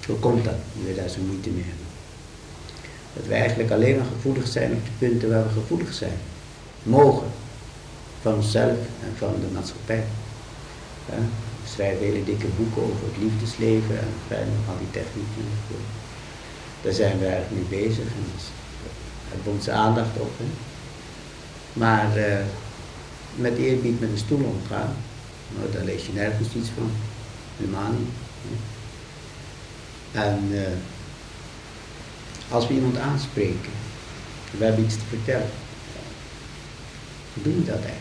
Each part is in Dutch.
Hoe komt dat? Dat we daar zo moeite mee hebben. Dat we eigenlijk alleen maar gevoelig zijn op de punten waar we gevoelig zijn. Mogen. Van onszelf en van de maatschappij. Ja? We schrijven hele dikke boeken over het liefdesleven en al die technieken. Daar zijn we eigenlijk mee bezig en daar hebben we onze aandacht op. Hè? Maar met eerbied met een stoel omgaan, nou, daar lees je nergens iets van. Helemaal niet. Hè? En als we iemand aanspreken, we hebben iets te vertellen, hoe doen we dat eigenlijk?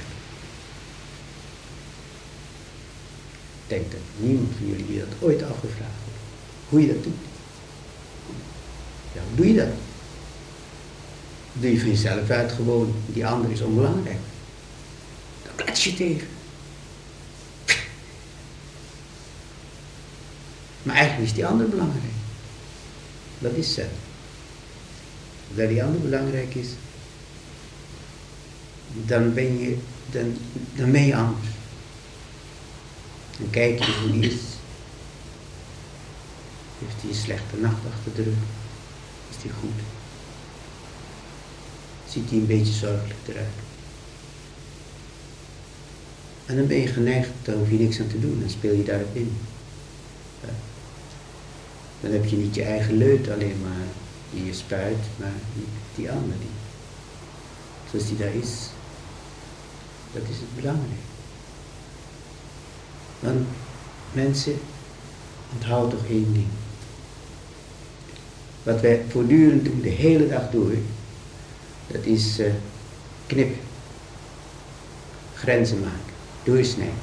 Ik denk dat niemand van jullie die dat ooit afgevraagd heeft. Hoe je dat doet. Ja, hoe doe je dat? Doe je van jezelf uit gewoon, die ander is onbelangrijk. Dan klets je tegen. Maar eigenlijk is die ander belangrijk. Dat is zen. Dat die ander belangrijk is, dan ben je anders. Dan kijk je hoe die is. Heeft hij een slechte nacht achter de rug? Is hij goed? Ziet hij een beetje zorgelijk eruit? En dan ben je geneigd, daar hoef je niks aan te doen, dan speel je daarop in. Ja. Dan heb je niet je eigen leut alleen maar die je spuit, maar die ander die. Zoals die daar is. Dat is het belangrijk. Want mensen, onthoud toch één ding. Wat wij voortdurend doen, de hele dag door, dat is knippen. Grenzen maken. Doorsnijden.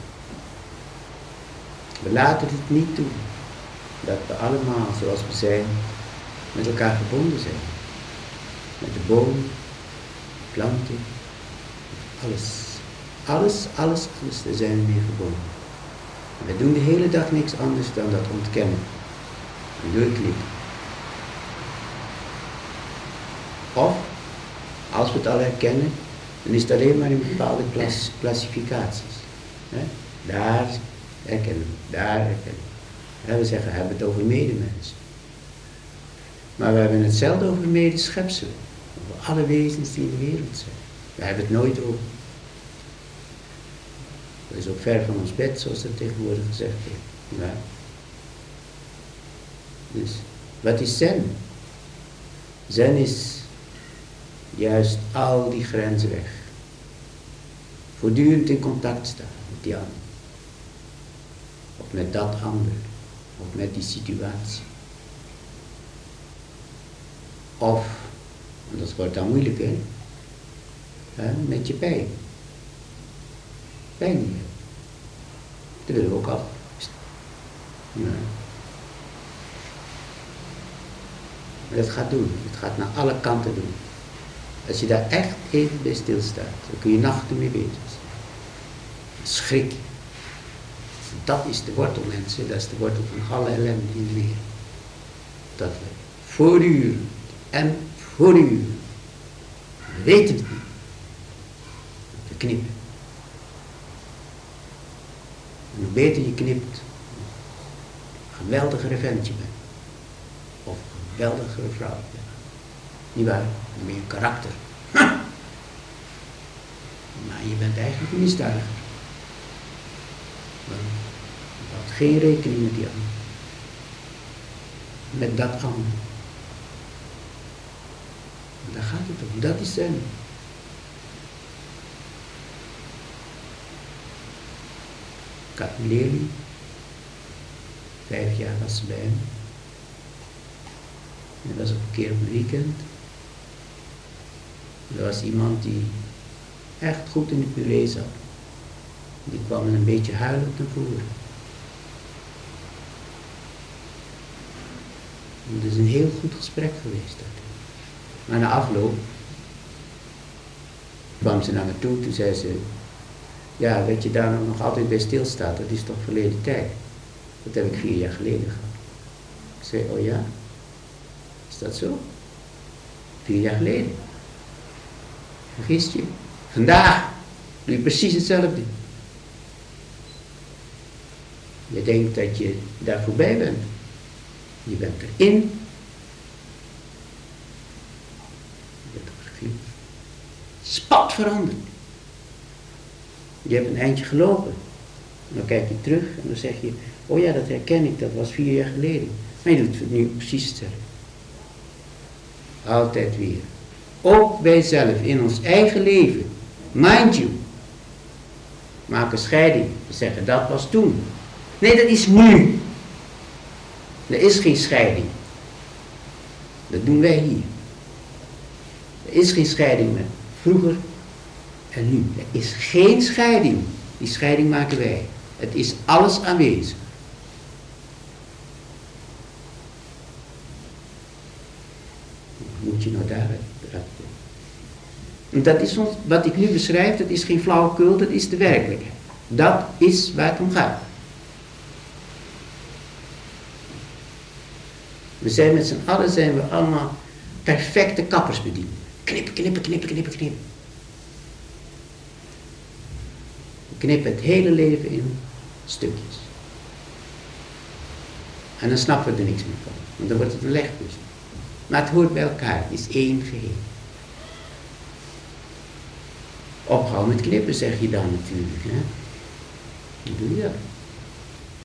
We laten het niet toe. Dat we allemaal, zoals we zijn, met elkaar verbonden zijn. Met de bomen, planten, alles. Alles, daar zijn we mee verbonden. En we doen de hele dag niks anders dan dat ontkennen. En doorklikken. Of, als we het al herkennen, dan is het alleen maar in bepaalde klassificaties. Daar herkennen we, daar herkennen we. We zeggen, we hebben het over medemensen. Maar we hebben hetzelfde over medeschepselen. Over alle wezens die in de wereld zijn. We hebben het nooit over. Dat is ook ver van ons bed, zoals dat tegenwoordig gezegd wordt. Ja. Dus, wat is zen? Zen is juist al die grenzen weg. Voortdurend in contact staan met die ander. Of met dat ander. Of met die situatie. Of, en dat wordt dan moeilijker, met je pijn. Pijn niet. Dat willen we ook af. Ja. Maar dat gaat doen. Het gaat naar alle kanten doen. Als je daar echt even bij stilstaat, dan kun je nachten mee bezig zijn. Schrik. Dat is de wortel, mensen. Dat is de wortel van alle ellende in de wereld. Dat we voortdurend en voortdurend. We weten het niet. We knippen. En hoe beter je knipt, een geweldigere ventje bent. Of een geweldigere vrouw bent. Niet waar? Dan ben je een karakter. Maar je bent eigenlijk een misdadiger. Je houdt geen rekening met die ander. Met dat ander. En daar gaat het om. Dat is zen. Ik had een leerling. 5 jaar was ze bij hem. En dat was op een keer op een weekend. Er was iemand die echt goed in de puree zat. Die kwam een beetje huilend naar voren. Het is een heel goed gesprek geweest. Maar na afloop kwam ze naar me toe, toen zei ze, ja, dat je daar nog altijd bij stilstaat, dat is toch verleden tijd. Dat heb ik 4 jaar geleden gehad. Ik zei, oh ja, is dat zo? 4 jaar geleden. Vergist je? Vandaag doe je precies hetzelfde. Je denkt dat je daar voorbij bent. Je bent erin. Spat veranderd. Je hebt een eindje gelopen. En dan kijk je terug en dan zeg je, oh ja, dat herken ik, dat was 4 jaar geleden. Maar je doet het nu precies hetzelfde. Altijd weer. Ook wij zelf, in ons eigen leven. Mind you. Maak een scheiding. We zeggen, dat was toen. Nee, dat is nu. Er is geen scheiding. Dat doen wij hier. Er is geen scheiding met vroeger en nu. Er is geen scheiding. Die scheiding maken wij. Het is alles aanwezig. Moet je nou daaruit komen? En dat is ons, wat ik nu beschrijf, dat is geen flauwekul, dat is de werkelijkheid. Dat is waar het om gaat. We zijn met z'n allen allemaal perfecte kappersbedienden. Knippen, knippen, knippen, knippen, knippen. We knippen het hele leven in stukjes. En dan snappen we er niks meer van. Want dan wordt het een legpuzzel. Maar het hoort bij elkaar, het is één geheel. Ophouden met knippen zeg je dan natuurlijk. Hè? Hoe doe je dat?